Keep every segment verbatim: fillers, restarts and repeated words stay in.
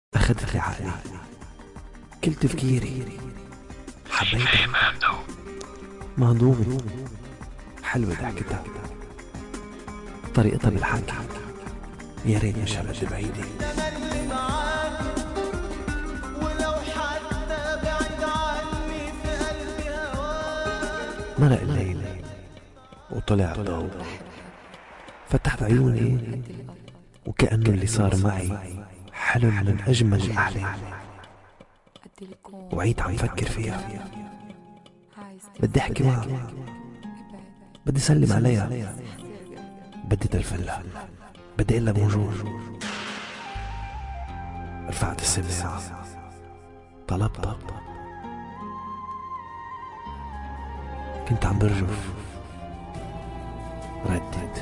أخذت لي عقلي، كل تفكيري حبيتها، مهضومة حلوة ضحكتها، طريقتها بالحكي يا ريت مش هبقى بعيدة. مرق الليل وطلع الضوء، فتحت عيوني وكأنه اللي صار معي حلم من أجمل الأحلام، وعيت عم فكر فيها. بدي أحكي معها، بدي سلم عليها، بدي تلفلها، بدي إلا موجود. رفعت السماعة، طلبتها، كنت عم برجف، ردت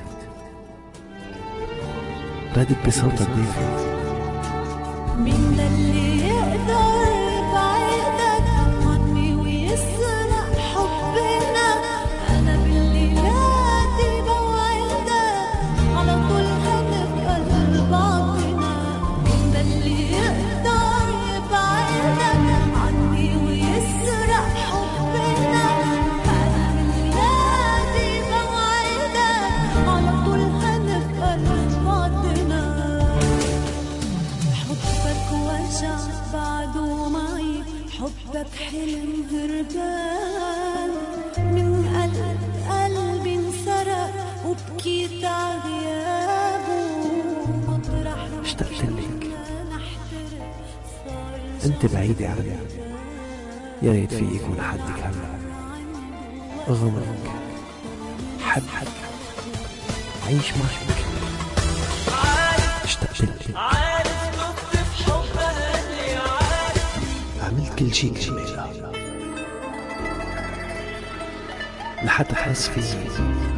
ردت بصوت الضيف. مين اللي يقدر يبعدك عني ويسرق حبنا؟ أنا بالليلات بوعدك على طول هنبقى لبعضنا. مين اللي يقدر يبعدك عني ويسرق حبنا؟ أنا بالليلات بوعدك على طول هنبقى لبعضنا. حبك وجع بعده معي، حبك حلم هربان من قلب قلبي انسرق وبكيت عغيابه. مطرح اشتقت لك، انت بعيدة عني، يا ريت في يكون حدك هلا، اغمرك، حبك، عيش معك. اشتقت لك، عملت كل شي كرمالها لحتى تحس فيي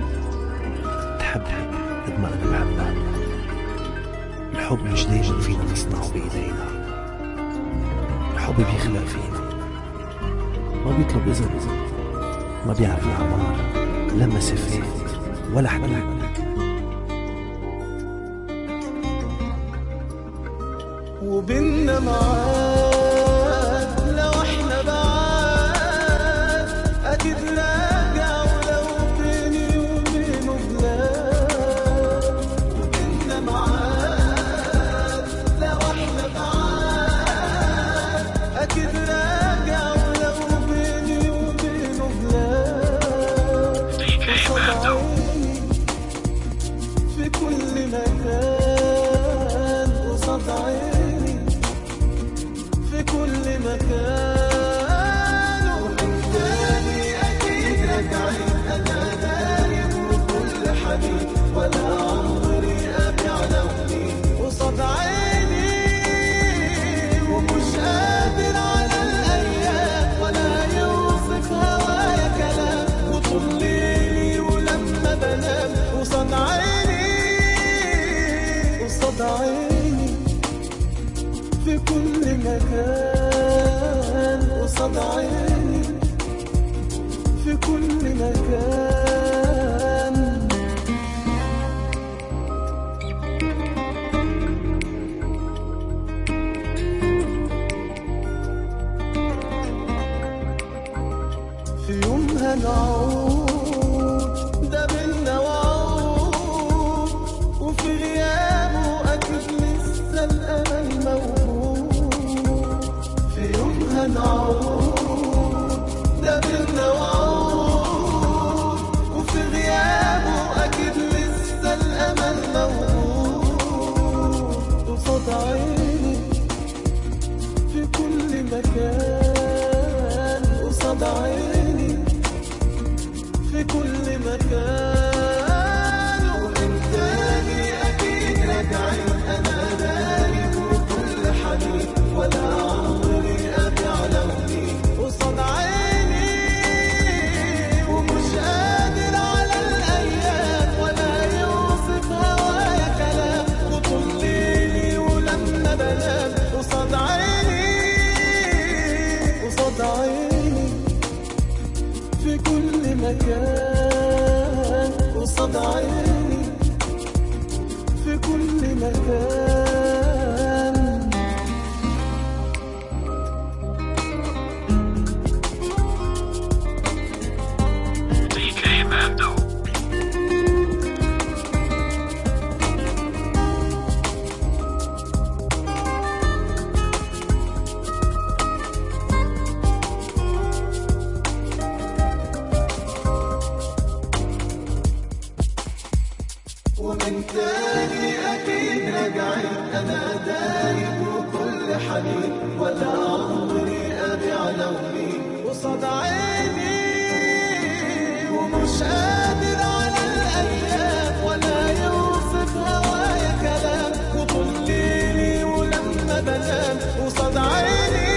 تحبها قد ما انا بحبها. الحب مش دايما فينا نصنعه بايدينا، الحب بيخلق فينا، ما بيطلب اذن، ما بيعرف الاعمار لا مسافات ولا حدود. وبيننا معاد لو احنا بعاد اكيد راجع، ولو بيني وبينه بلاد. وبيننا معاد لو احنا بعاد اكيد راجع، ولو بيني وبينه بلاد. قصاد عيني في كل مكان، قصاد عيني في كل مكان. ومن تاني أكيد راجعين، أنا دايم وكل حبيب، ولا عمري أبيع لوني. قصاد عيني ومش قادر على الأيام، ولا يوصف هوايا كلام. وطول ليلي ولما بنام قصاد عيني، قصاد عيني في كل مكان. قصاد عيني في كل مكان. في يوم هنعود، ده بينا وعود، وفي غيابه أكيد لسه الأمل موجود. في يوم هنعود، ده بينا وعود، وفي غيابه أكيد لسه الأمل موجود. قصاد عيني في كل مكان، قصاد عيني في كل مكان. ومن تاني أكيد راجعين، أنا دايم وكل حبيب، ولا عمري أبيع لوني. قصاد عيني ومش قادر على الأيام، ولا يوصف هوايا كلام. وطول ليلي ولما بنام قصاد عيني، قصاد عيني في كل مكان. قصاد عيني في كل مكان. قصاد عيني، ومش قادر على الأيام ولا يوصف هوايا كلام، وطول ليلي ولما بنام قصاد عيني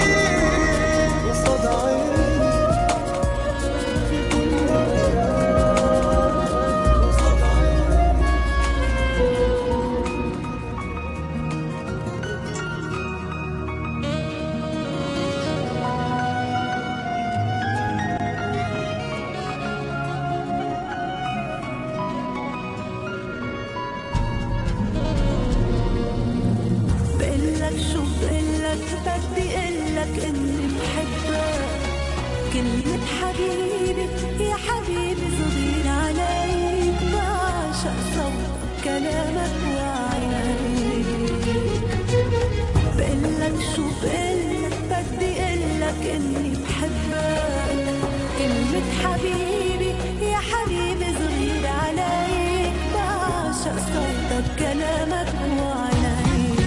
قصاد عيني في كل مكان قصاد عيني. بقلك شو بقلك بدي قلك اني بحبك، كلمة حبيبي يا حبيبي صغير عليك، بعشق صوتك كلامك وعينيك. بقلك شو بقلك بدي قلك اني بحبك، كلمة حبيبي يا حبيبي صغير عليك، بعشق صوتك كلامك وعينيك.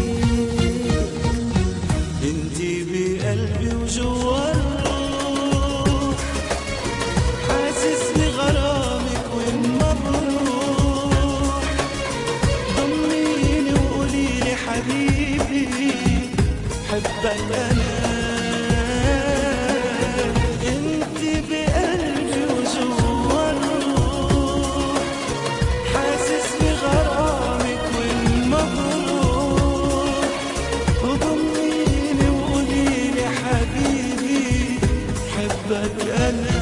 انتي بقلبي وجوا الروح، حاسس بغرامك وين ما بروح، ضميني وقوليلي حبيبي حبك انا. انتي بقلبي وجوا الروح، حاسس بغرامك وين ما بروح، وضميني وقوليلي حبيبي حبك انا.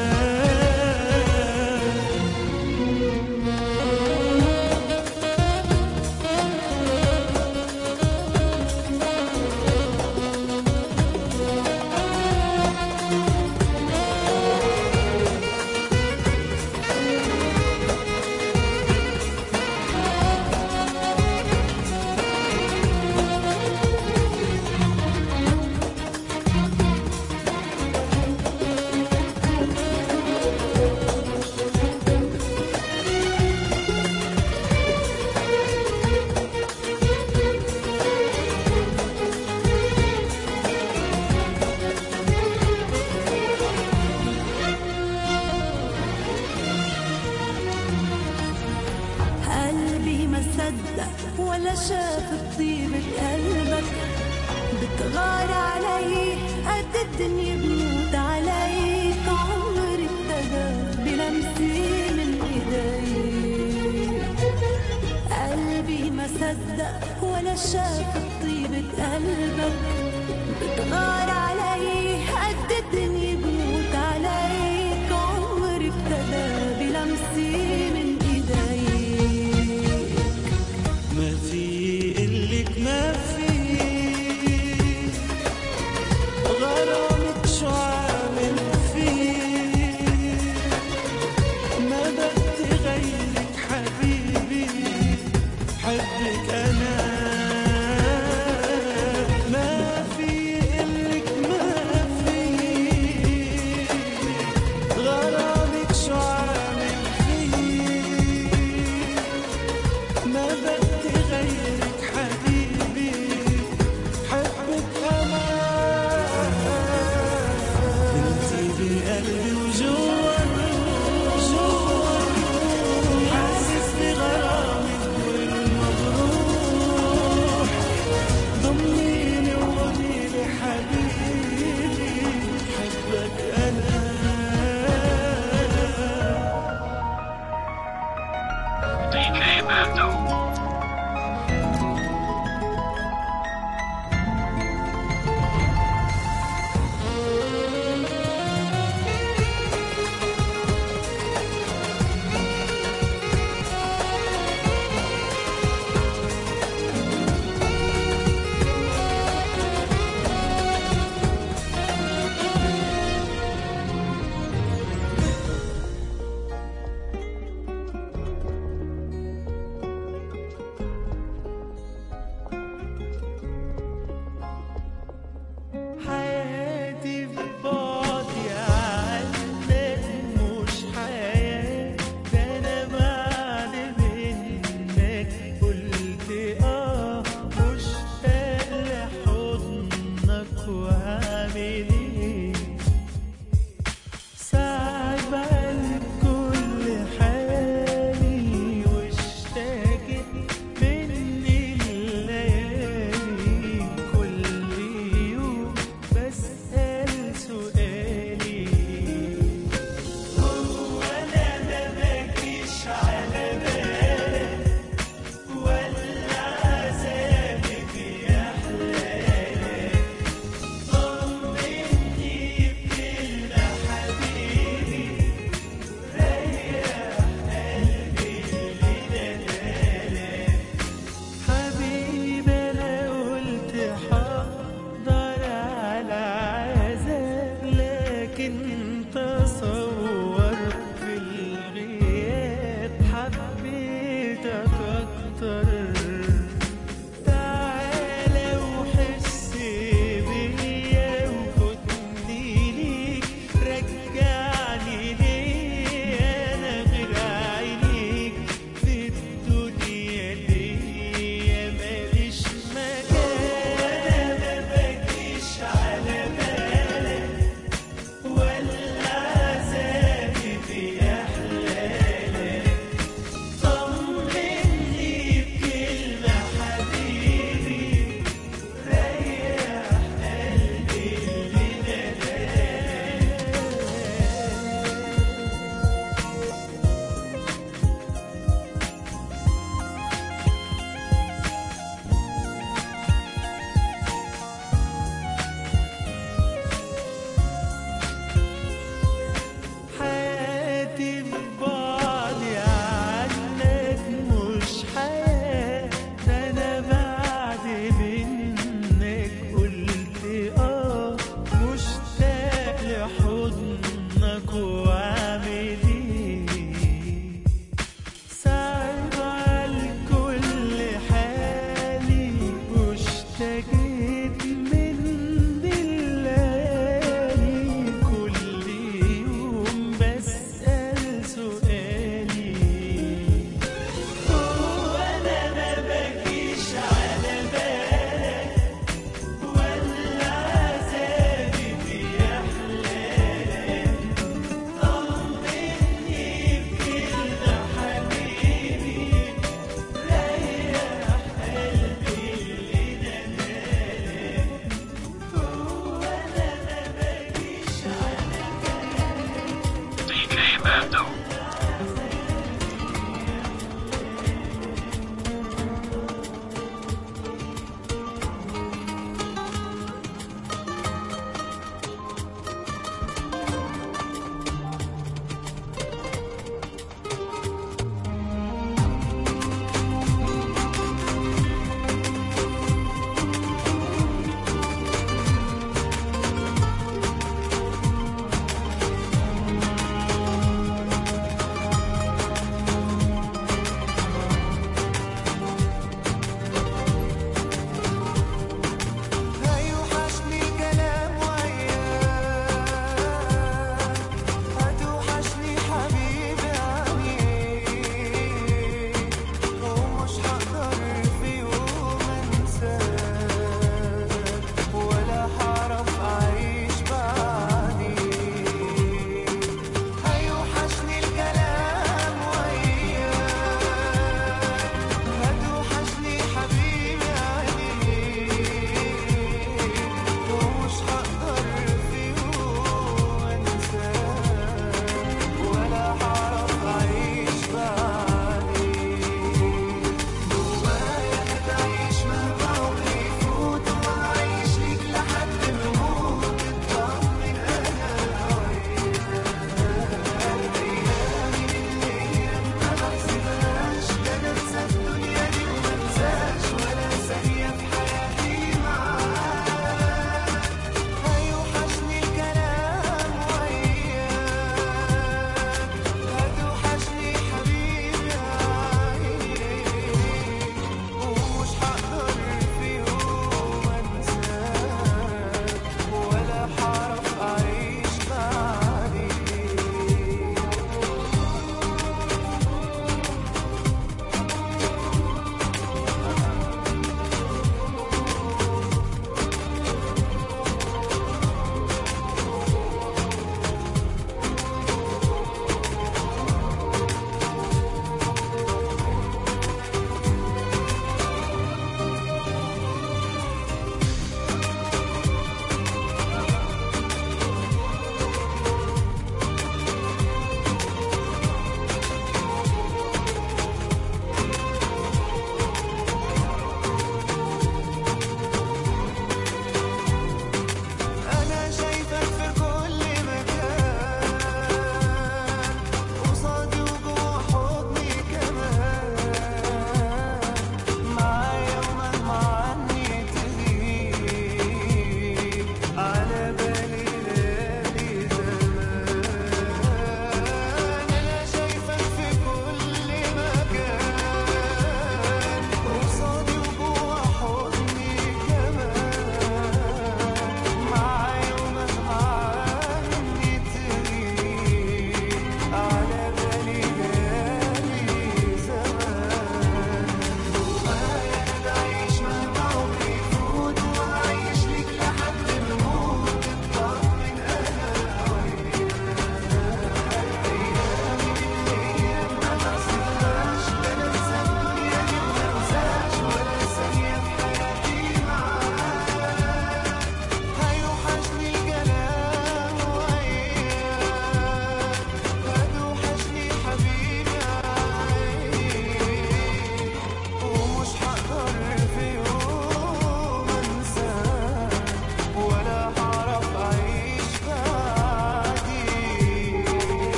قلبي ما صدق ولا شاف طيبة قلبك، بتغار علي قد الدنيا بموت عليك، عمري ابتدى بلمسي من ايديك. قلبي ما صدق ولا شاف طيبة قلبك، بتغار علي قد الدنيا بموت عليك، عمري ابتدى بلمسي من ما في قلك ما في غرامك شو عامل فيه، ما بدي غيرك حبيبي حبك انا. ما في قلك ما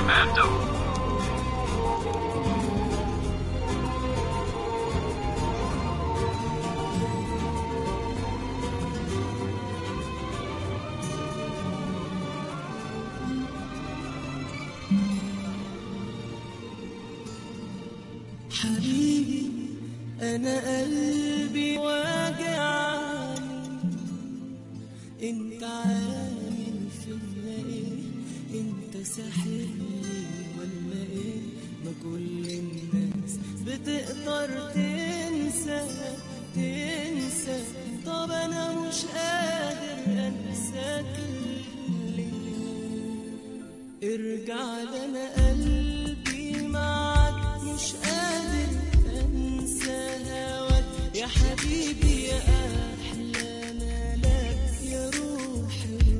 Mando. حبيبي أنا قلبي واجعني، انت عامل فيا ايه؟ انت ساحرني ولا ايه؟ ما كل الناس بتقدر تنسى تنسى، طب انا مش قادر انساك ليه؟ ارجع لنا قلبي معاك، مش قادر انسى هواك يا حبيبي يا احلى ملاك يا روح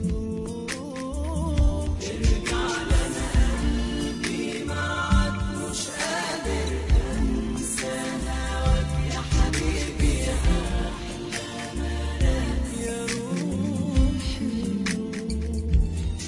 الروح. ارجع لنا قلبي معاك، مش قادر انسى هواك يا حبيبي يا احلى ملاك يا روح الروح.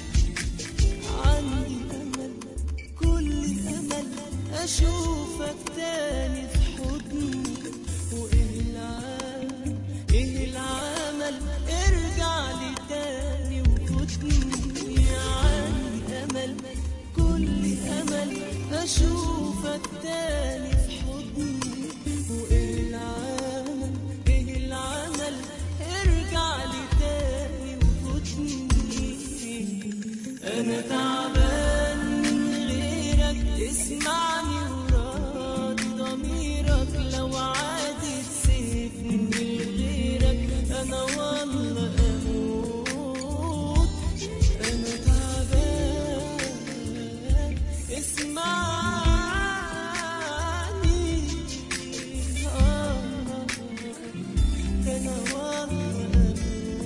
عندي امل كل امل اشوفك تاني في حضني، وايه العمل ايه العمل ارجع لي تاني وخدني. عندي امل كل امل اشوفك تاني في حضني، وايه العمل ايه العمل ارجع لي تاني وخدني. انا تعبان من غيرك، اسمعني وراضي ضميرك، لو عادي تسيبني لغيرك انا والله اموت. انا تعبان اسمعني آه انا والله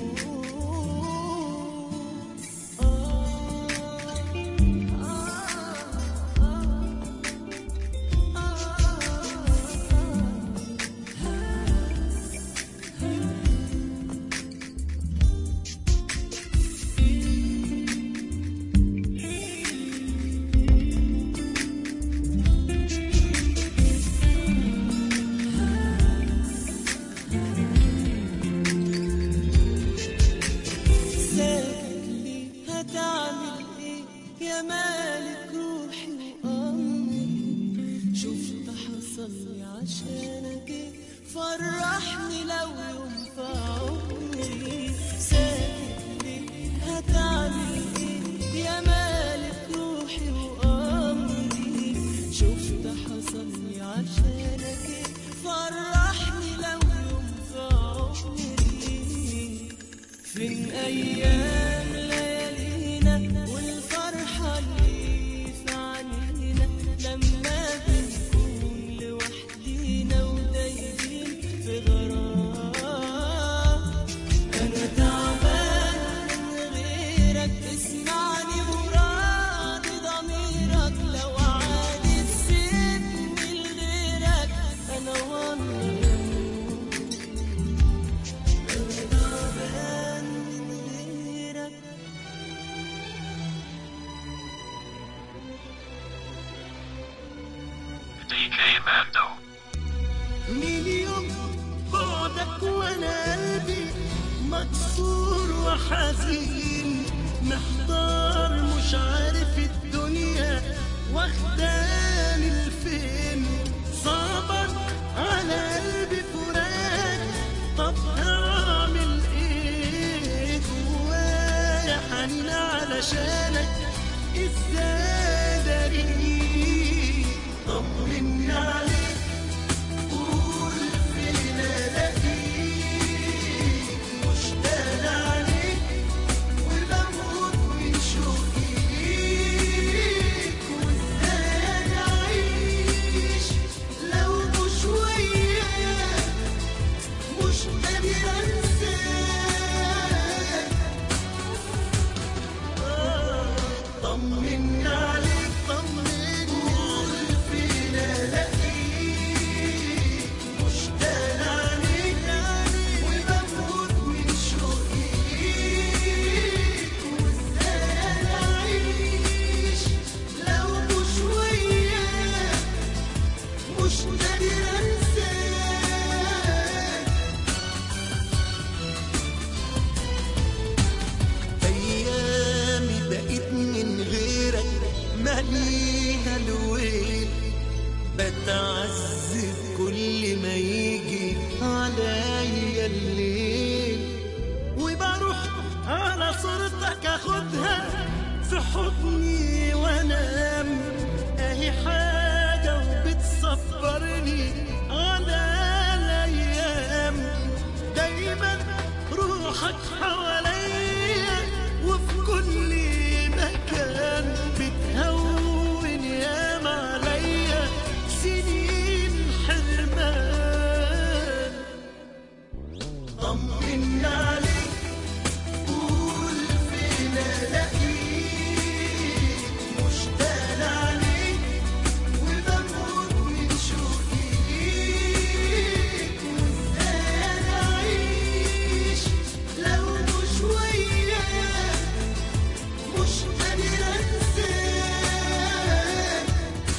هتعمل ايه يا مالك روحي وامري؟ شفت حصل لي عشانك ايه؟ فرحني لو يوم في عمري. ساكت ليه هتعمل ايه يا مالك روحي وامري؟ شفت حصل لي عشانك ايه؟ فرحني لو يوم في عمري. فين ايام ليالينا والفرحة اللي في عينينا، لما بنكون لوحدينا ودايبين في غرام. أنا تعبان من غيرك، اسمعني وراضي ضميرك، لو عادي تسيبني لغيرك أنا والله D J Mando. من يوم بعدك وانا قلبي مكسور وحزين، محتار مش عارف الدنيا واخداني لفين. صعبك على قلبي فراق، طب هعمل ايه؟ جوايا حنين علشانك ازاي داري؟ طمني عليك قول فين الاقيك، مشتاق عليك ماليها الويل، بتعذب كل ما يجي عليا الليل، وبروح على صورتك اخدها في حضني وانام، اهي حاجة وبتصبرني على الايام، دايما روحك حواليا وفي كل مكان، بتهون ياما عليا سنين حرمان. طمن عليك قول فين الاقيك، مشتاق عليك وبموت من شوقي ليك، وازاي انا اعيش لو مش وياك، مش قادر انساك.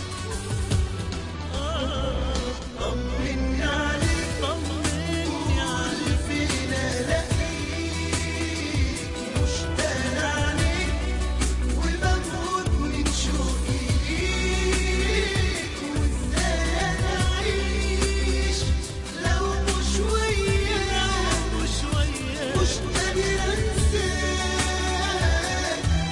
طمني عليك طمني عليك فين الاقيك، مشتاق عليك وبموت من شوقي ليك، وازاي انا اعيش لو مش وياك، مش وياك مش قادر انساك.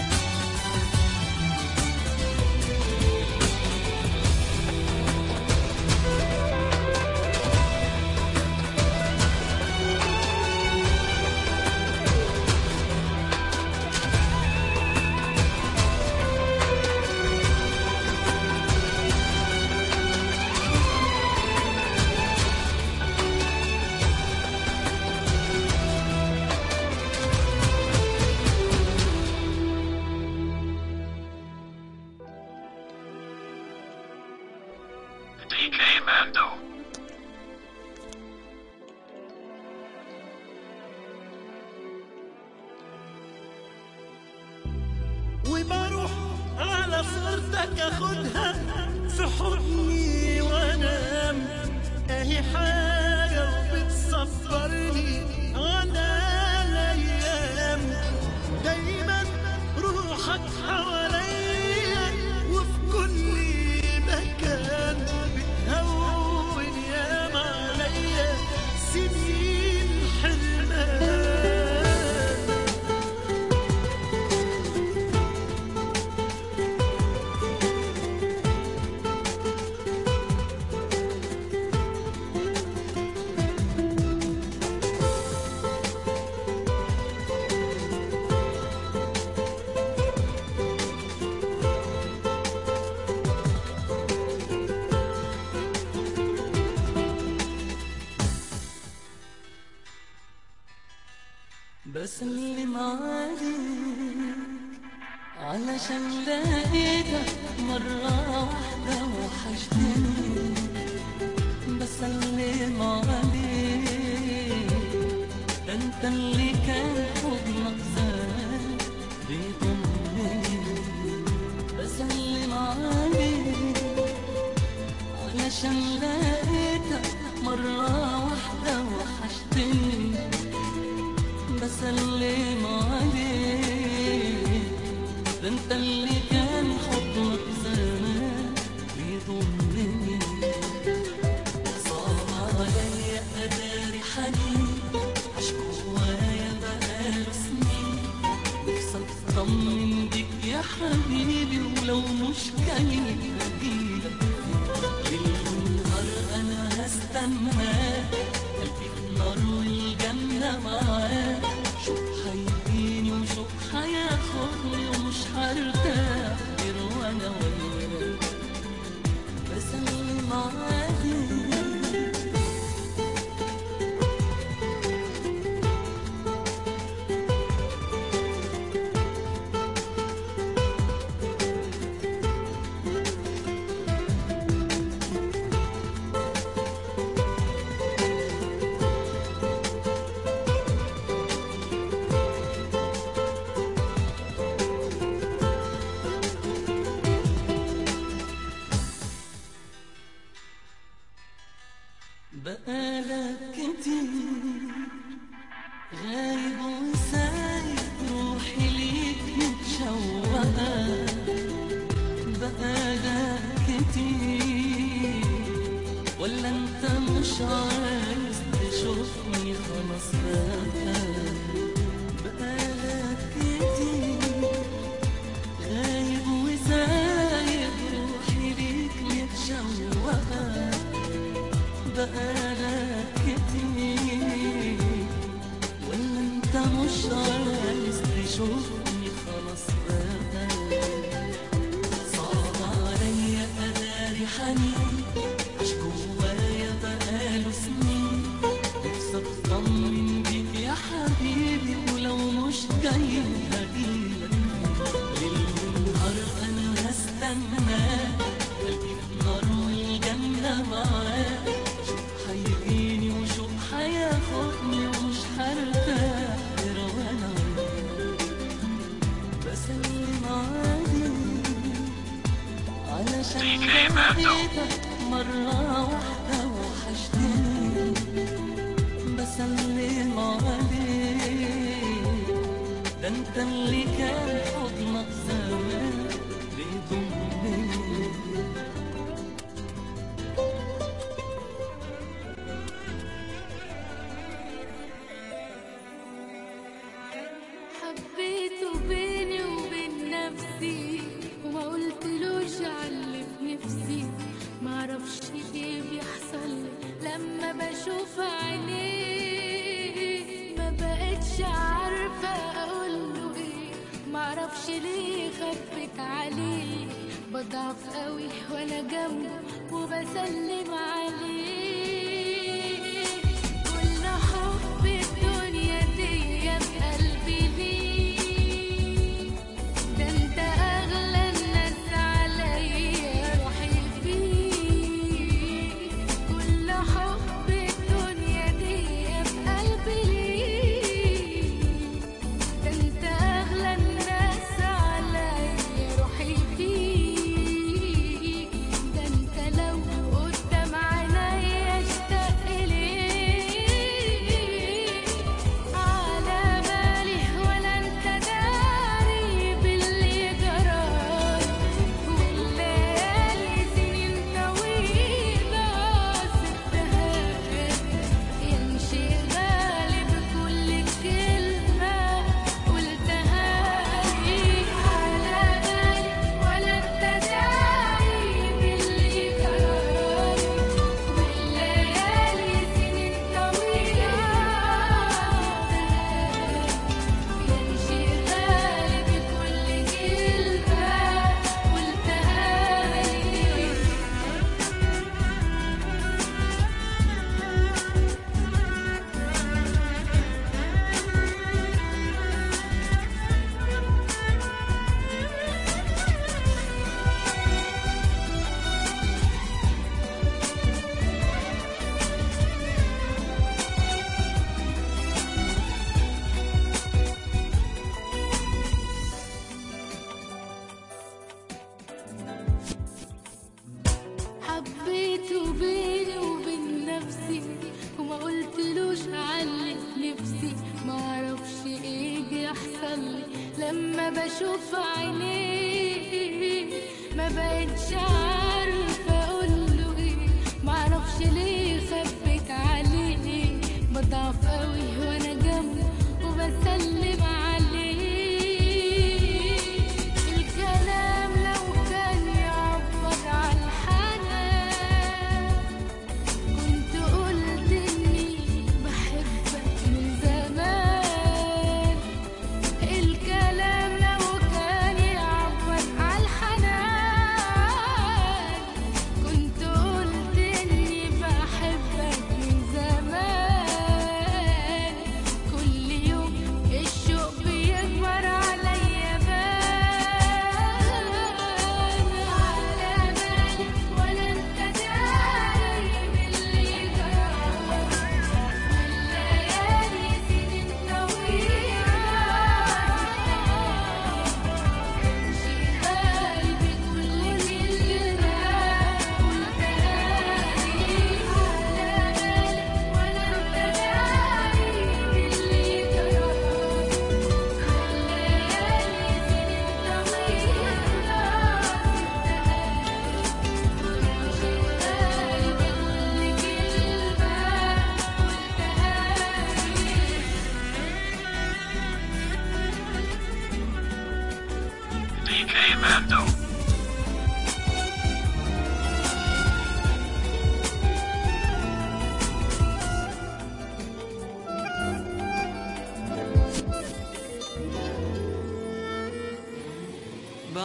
D K Mando. وبروح على صورتك اخدها في حضني وانام، اهي حاجة وبتصبرني على الايام، دايما روحك حواليا وفي كل مكان، بتهون ياما عليا سنين حرمان. بسلم عليك علشان لقيتك مرة واحدة وحشتني، بسلم عليك ده انت اللي كان حضنك زمان بيضمني، بسلم عليك علشان لقيتك مرة واحدة وحشتني، بسلم عليك ده انت اللي كان حضنك زمان بيضمني، صعب عليا اداري حنين عاش جوايا بقاله سنين، نفسي اطمن بيك يا حبيبي ولو مش جاي اجيلك، ليل ونهار انا هستناك، قلبي في النار والجنة معاك، شوف هيديني وشوف هياخدني ومش هرتاح غير وانا وياك، بسلم عليك. بقالك كتير غايب وسايب روحي ليك متشوقة، بقالك كتير، ولا انت مش عايز تشوفني خلاص بقى؟ صعب عليا اداري حنين عاش جوايا بقاله سنين، نفسي اطمن بيك يا حبيبي، ولو مش جاي هجيلك ليل ونهار انا هستناك، قلبي في نار والجنة معاك، شوف هيجيني وشوف هياخدني ومش هرتاح غير وانا بسلم عليك، علشان لقيتك مرة واحدة وحشتني، بسلم عليك، ده انت اللي كان حضنك زمان بيضمني. حبيته بيني وبين نفسي وما قلتلوش علي في نفسي، معرفش ايه بيحصل لما بشوف عينيه، ما بقتش عارفة اقوله ايه، معرفش ليه خبيت عليه، بضعف قوي وانا جنبه وبسلم عليه، كل حب الدنيا دي بقلبي ليه، ده انت اغلى الناس عليا روحي فيك، كل حب الدنيا دي بقلبي ليه، ده انت اغلى الناس عليا روحي فيك، ده انت لو قدام عينيا اشتاق ليك، على بالي ولا انت داري باللي جرالي، والليالي سنين طويلة سبتها يمشي غالي بكل كلمة قلتها لي، على بالي ولا انت داري باللي جرالي، والليالي سنين طويلة يمشي غالي بكل كلمة قلتها لي. حبيته بيني وبين نفسي وما قلتلوش علي في نفسي، معرفش ايه بيحصل لي لما بشوف عينيه، ما بقتش عارفة اقوله ايه، معرفش ليه خبيت عليه، بضعف قوي وانا جنبه وبسلم عليه، الكلام لو كان يعبر عن الحنان كنت قلت اني بحبك من زمان، الكلام لو كان يعبر عن الحنان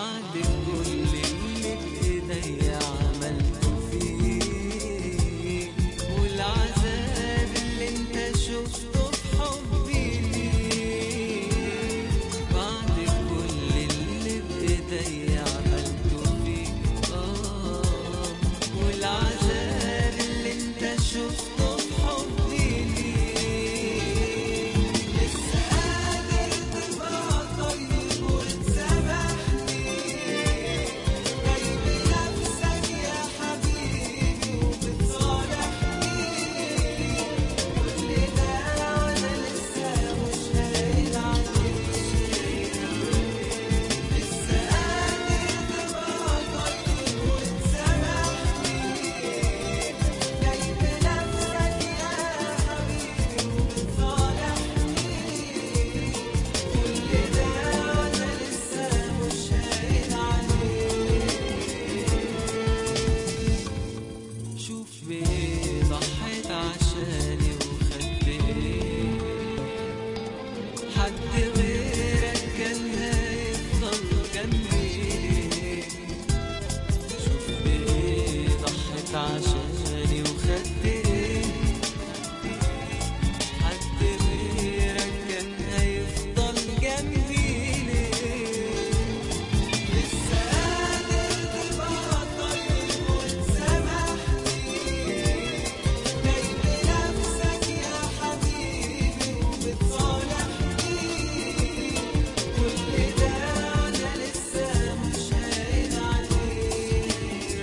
بعد كل اللي بإيديا عملته فيك والعذاب اللي انت شفته في حبي ليك، بعد كل اللي بإيديا عملته فيك آه والعذاب اللي انت شفته في حبي ليك، لسه قادر تبقى طيب وتسامحني، جاي بنفسك يا حبيبي وبتصالحني، كل ده وانا لسه مش هايل عليك، لسه قادر تبقى طيب وتسامحني، جاي بنفسك يا حبيبي وبتصالحني، كل ده وانا لسه مش هايل عليك. شوف بايه ضحيت عشاني وخدت ايه، حد غيرك كان هيفضل جنبي، شوف بايه ضحيت عشاني وخدت ايه، حد غيرك كان هيفضل جنبي ليه، لسه قادر تبقى طيب وتسامحني، جاي بنفسك يا حبيبي وبتصالحني، كل ده أنا لسه مش هايل عليك.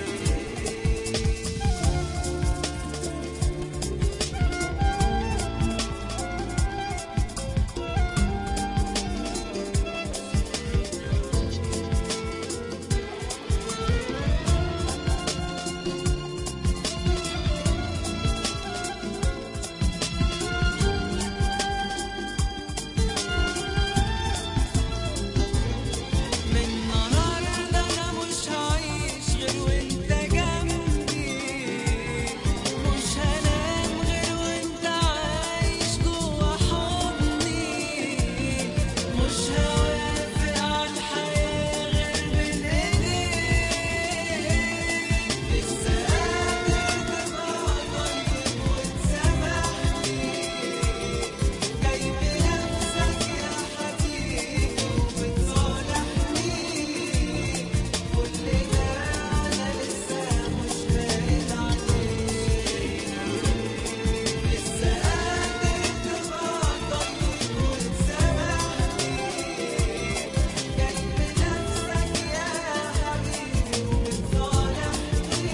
من النهارده أنا مش هعيش غير وأنت جنبي، مش هنام غير وأنت عايش جوا حضني، مش هوافق على الحياة غير بين إيديك، لسه قادر تبقى طيب وتسامحني، جاي بنفسك يا حبيبي وبتصالحني، كل ده أنا لسه مش هايل عليك، لسه قادر تبقى طيب وتسامحني، جاي بنفسك يا حبيبي وبتصالحني،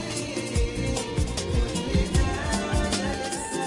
كل ده أنا لسه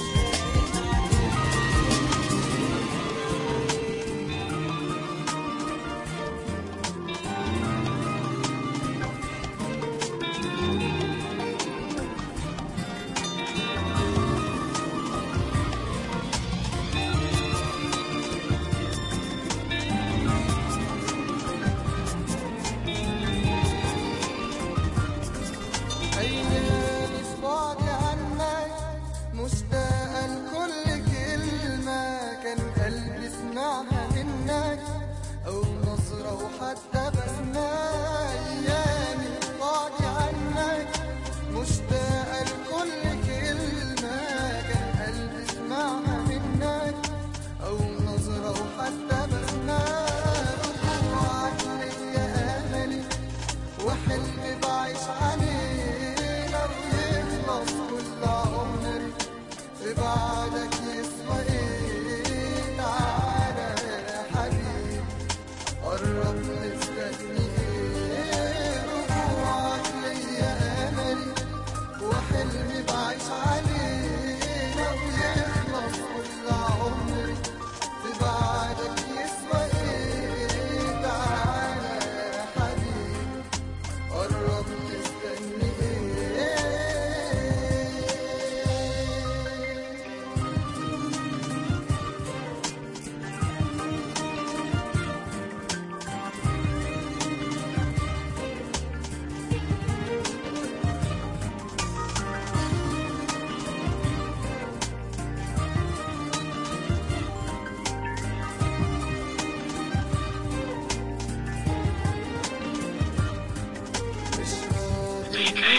أيامي في بعدي عنك مشتاقة لكل كلمة كان قلبي سمعها منك أو نظرة وحتى بسمة، أيامي في بعدي عنك مشتاقة لكل كلمة كان قلبي سمعها منك أو نظرة وحتى بسمة، رجوعك ليا أملي وحلمي بعيش عليه، لو يخلص كل عمري في بعدك يسوى ايه، تعالى يا حبيبي قرب مستني ايه، رجوعك ليا املي وحلمي بعيش عليه، لو يخلص كل عمري في بعدك يسوى ايه، تعالى يا حبيبي قرب مستني ايه.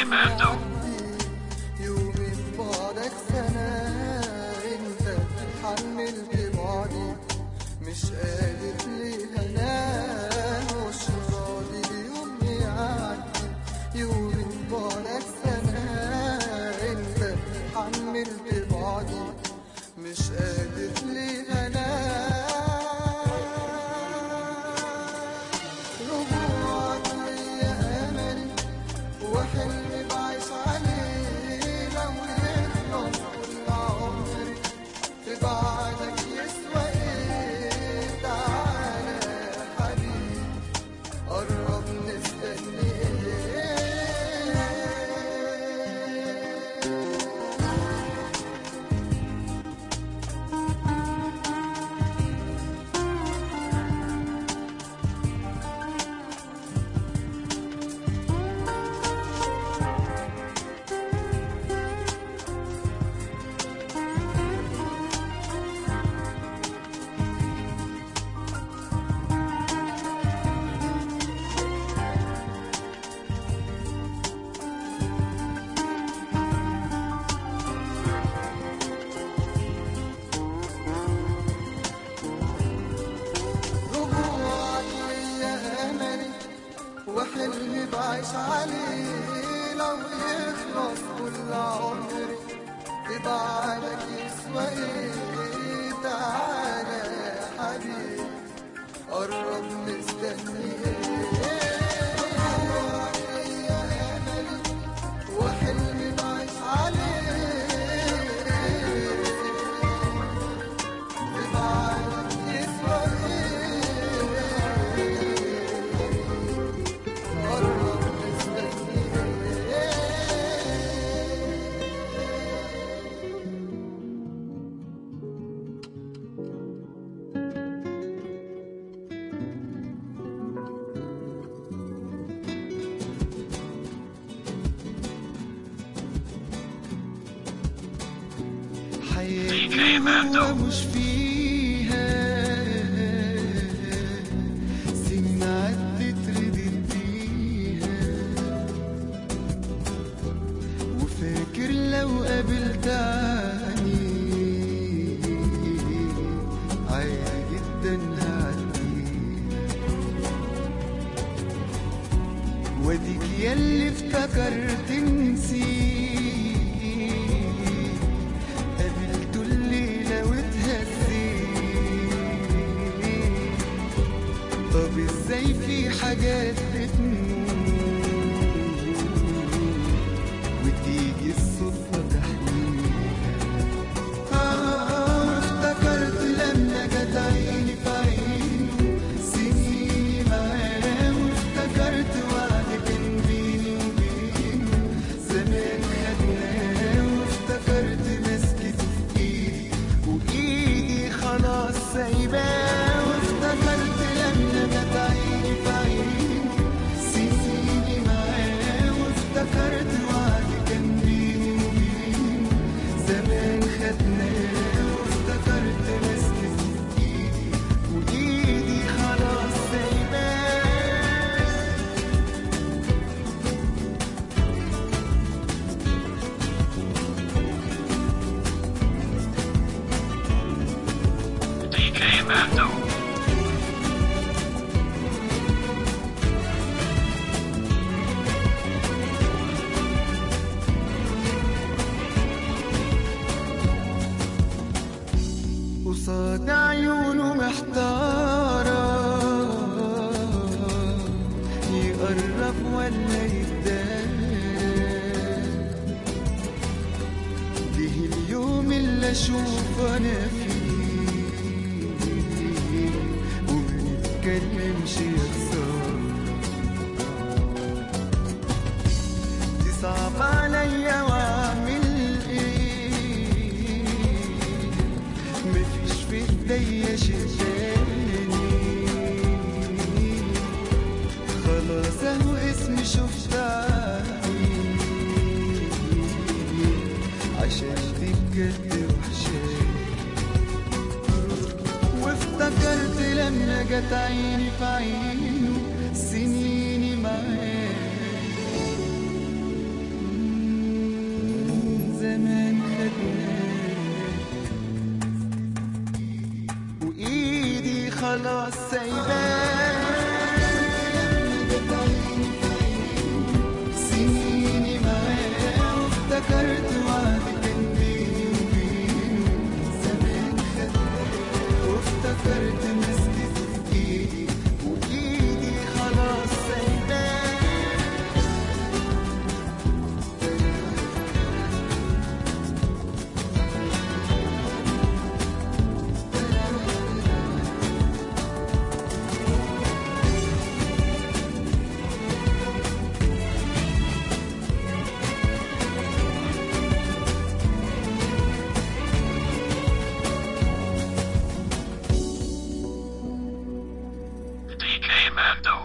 Mando. يومين بعدك سنة انت حملت بعدي مش قادر ليه انام مش راضي اليوم يعدي يومين بعدك سنة انت حملت بعدي مش قادر ليه انام رجوعك ليا املي وحلمي بعيش عليه لو يخلص كل عمري في بعدك يسوى ايه تعالى يا حبيبي قرب نستني وحلمي بعيش عليه لو يخلص كل عمري في بعدك يسوى ايه تعالى يا حبيبي قرب مستني وحلمي بعيش عليه في بعدك يسوى دي Mando. مش فيها سنين عدت ردت بيها وفاكر لو قابلت عني عادي جدا هعديها واديك ياللي افتكرت نسيت طب ازاي في حاجات بتموت وتيجي الصدفة تحميها آه افتكرت لما جت عيني في عينه سنيني معاه وافتكرت وعد كان بيني وبينه زمان خدناه وافتكرت مسكته في ايدي وايدي خلاص سايباه وافتكرت جت عيني في عينه سنيني معاه وافتكرت وعد كان بيني وبينه زمان خدناه وافتكرت مسكت ايدي وايدي خلاص سايباه دي Mando. قصاد عيونه محتارة يقرب ولا يتدار جه اليوم اللي اشوف انا فيه ومنتكلمش يخسر تصعب عليا واعمل مفيش في ايديا شيء تاني خلاص اهو اسمي شفت عيني عشان دي بجد وحشاني وافتكرت لما جت عيني في عينه سنيني معاه خلاص سايباك. سنيني معاه وافتكرت وعد كان بيني وبينه زمان خدناه، وافتكرت مسكت في ايدي وايدي خلاص سايباك. D K Mando.